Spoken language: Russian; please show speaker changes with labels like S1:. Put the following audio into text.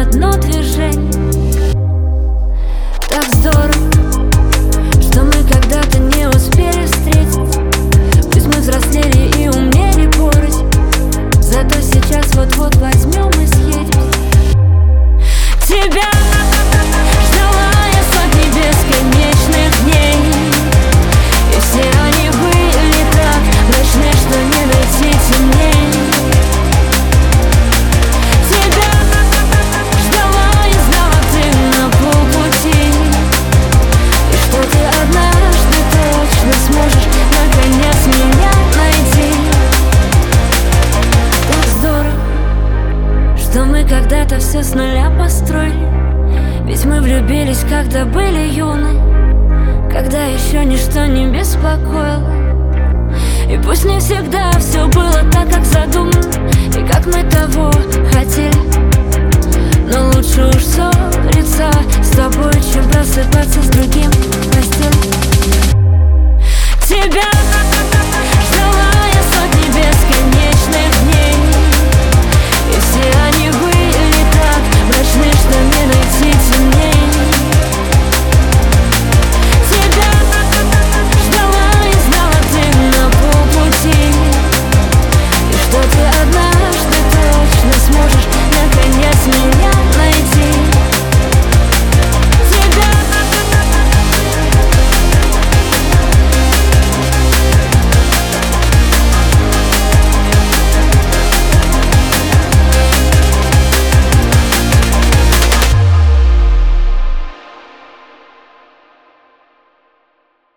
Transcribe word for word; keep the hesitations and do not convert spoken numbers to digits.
S1: одно движение. Так здорово, что мы когда-то не успели встретиться. Пусть мы взрослели и умели порознь, зато сейчас вот-вот возьмем и съедем. Тебя ждала я сотни бесконечных дней, и все они были так ночны, что не найти темней. Тебя ждала и знала, ты на полпути, и что ты однажды точно сможешь наконец меня найти. Так здорово, что мы когда-то все с нуля построили. Ведь мы влюбились, когда были юны, когда еще ничто не беспокоило. И пусть не всегда все было так, как задумано, и как мы того хотели.